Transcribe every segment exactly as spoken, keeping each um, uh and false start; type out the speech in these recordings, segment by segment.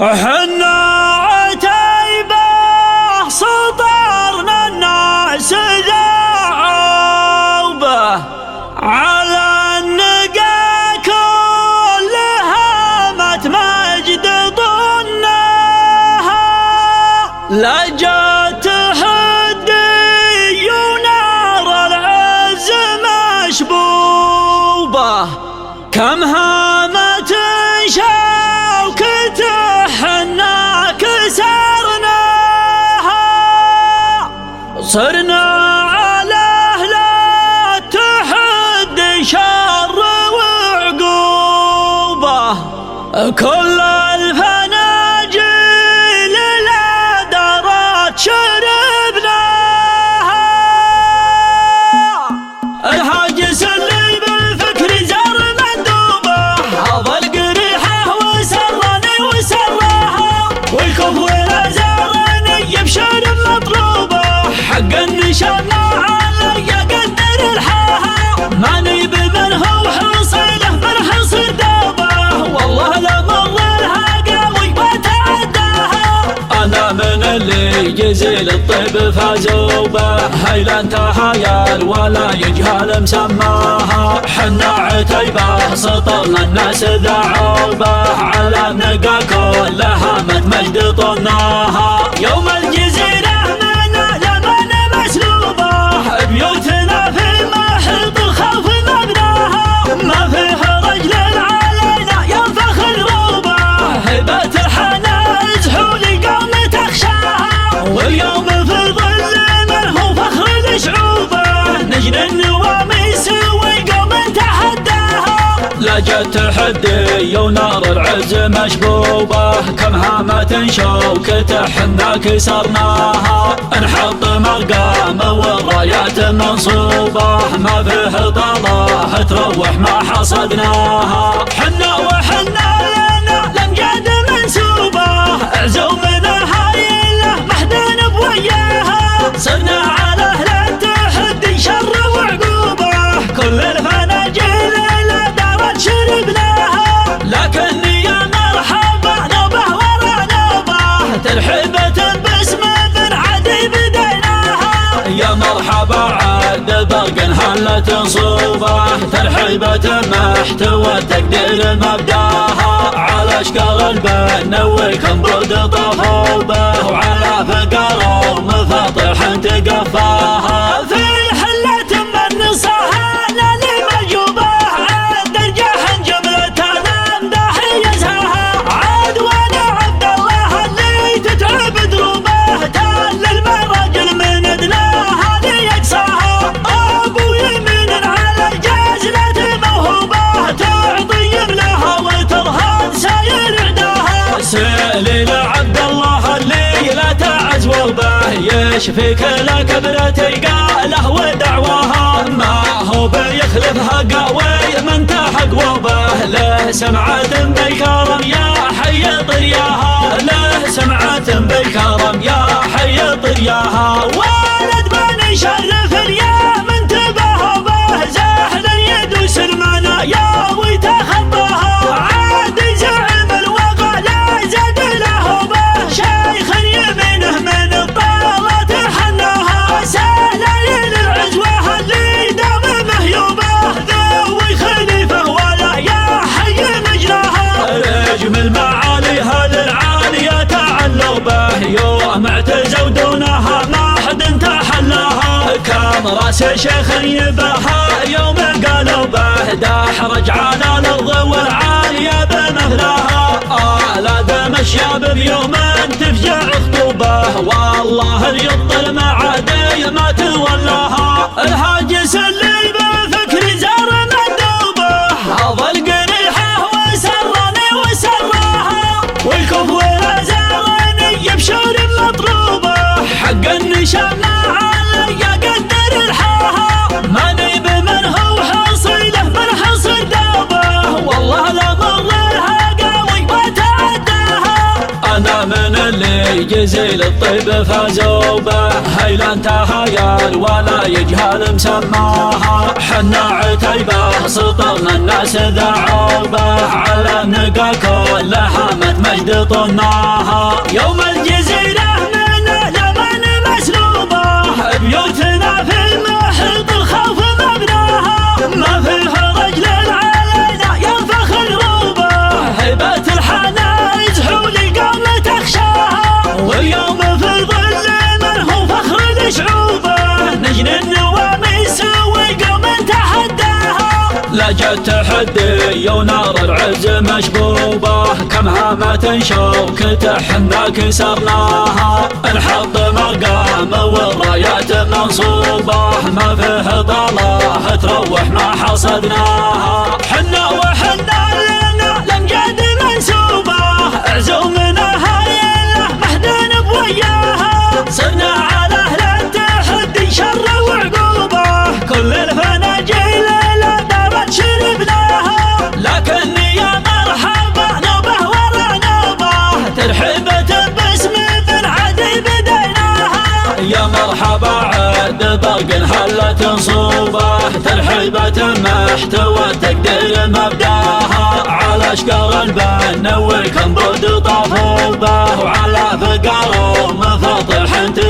حنا عتيبة سطرنا الناس ذعوبة على النقا كلها مات مجد ضناها لا جات تحدي ونار العز مشبوبة كم هامت شوكته حنا كسرناها صرنا على أهل التحدي شر وعقوبة كل الفناجيل لا درت شربناها الهاجس اللي بالفكر زار مندوبة هذا القريحة وسرني وسراها والكفر لا زارني يبشر مطلوبة حق النشان علي قدر الحاها ما نيب من هو حصيله من حصر دوبه والله لا مر الهاقا ويبتعداها انا من اللي جزيل الطيب فازوبه هيلا انتهى يا ولا يجهل مسماها حنا عتيبة سطرنا الناس ذعوبه على النقا كلها مت مجد طناها يوم الجزيرة بيوتنا في محيط الخوف مبناها ما فيه رجل علينا ينفخ الروبة هبة الحنا زحولي قوم تخشاها واليوم في ظل من هو فخر الشعوبة نجل النواميس وقوم تحداها لا جت تحدي ونار العز مشبوبة كم هامة شوكته حنا كسرناها نحط مقام والرايات منصوبة ما فيه طلاه تروح ما حصدناها حنا وحنا لنا الامجاد منسوبة عزومنا هايله محدن بوياها صرنا على اهل التحدي شر وعقوبة كل الفناجيل لا دارت شربناها لكن يا مرحبا نوبه ورا نوبه ترحيبة باسم من عدي بديناها يا مرحبا عاد برق هلت صوبه ترحيبة محتوى تقدير مبداها على اشكال البن وكم برد طفوبه وعلى فقر ومفاطح تقفاها في الحلة من نصاها للي مجوبه عاد الجحن جملة الامداح يزهاها عاد وانا عبد الله اللي تتعب دروبه تال المراجل من ادناها ليقصاها ابو يمين على الجازلة موهوبه تعطي يملاها وترهان ساير عداها سالي لعبد الله اللي لا تعز وبه يشفيك لا كبرتي قاله ودعواها ما هو بيخلفها قوي من تحق وبه له سمعة بالكرم يا حي طرياها له سمعة بالكرم يا حي طرياها ولد بني شرف اليوم انتبه به زاحل يدوس المنى يا ويتخطاها عاد زعم الوغى لا زاد له به شيخ يمينه من الطالة حناها سهل للعزوة اللي دام مهيوبه ذوي خليفه ولا يا حي مجراها رجم المعالي هذا العالية تعلوا به يوم اعتزوا دونها ما حد تحلاها كم راس شيخ يبها يوم قالوا به دحرج على الارض والعالية بمهلاها آلاد الشاب بيوم تفجع خطوبه والله اليط المعادي ما تولاها الهاجس اللي بفكر زار مندوبه هذا القريحة وسرني وسراها والكفر لا زارني يبشر مطلوبه حق النشان علي قدر الحاها ما نيب من هو حصيله من حصر دوبه والله لا مر الهاقا ويبتعداها أنا من اللي جزيل الطيب فازوا به، هيلا انتهى ولا يجهل مسماها. حنا عتيبة سطرنا الناس ذاعوا به، على النقا كلها مجد طناها. يوم الجزيرة من لمن مسلوبة، بيوتنا في محيط الخوف مبناها. ما فيها رجل علينا ينفخ الروبة، هيبة الحنا يزحول القوم تخشاها. واليوم في ظل من هو فخر لشعوبه، نجن النواميس والقوم تحداها. لجت تحدي ونار العز مشبوبه، كم هامة شوكته حنا كسرناها. الحط مقام والرايات منصوبه، ما فيه ضلاه تروح ما حصدناها. حنا وحنا لنا الامجاد منسوبه، عزومنا هايله مهدن بوياها. صرنا على اهل التحدي شر وعقوبه، كل الفناجيل لا دارت شربناها. لكن يا مرحبا نوبه ورا نوبه، ترحيبة باسم بن عدي بديناها. يا مرحبا عاد برق هلت نصوبه، ترحيبة محتوى تقدير مبداها. على اشقر البن والكنبود طفوبه، وعلى فقر ومفاطح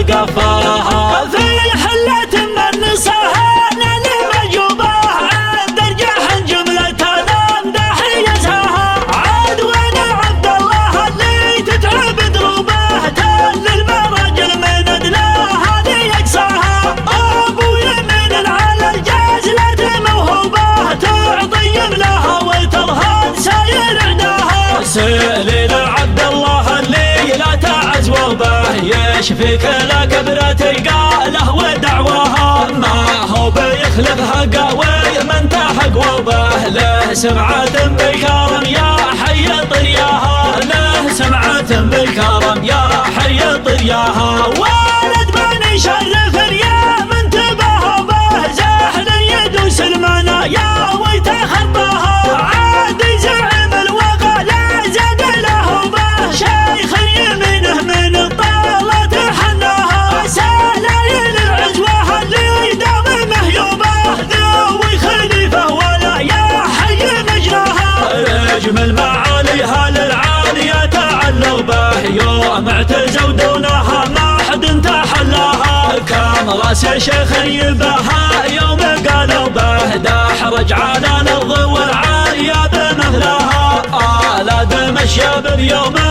تقفاها. في حلة من صهانا لمجوبه، عاد درجح جملة الامداح يزهاها. عاد وانا عبد الله اللي تتعب دروبه، تل المراجل من ادناها ليقصاها. ابو يمين على الجازلة موهوبه، تعطي يملاها وترهن ساير عداها. سيلي لعبد الله اللي لا تعز وبه، يشفيك لا كبرة قاله ودعواها. ما هو بيخلفها قوي من تحق وبه، له سمعة بالكرم يا حي طرياها. له سمعة بالكرم يا حي طرياها. والد بني شرف يا من تبه به، زاحل يدوس المنايا ويتخطاها. عاد زعم الوغى لا زاد له به، شيخ يمينه من الطالة تحناها. سلايل العزوة اللي دام مهيوبه، ذوي خليفة ولا يا حي مجراها. اجمل معاليها للعالية تعلق به، يوم اعتزوا دونها ما حد تحلاها. كان راس شيخ يبها يوم قالوا به، داحرج على الارض والعالية بمهلها. آلاد مشى باليوم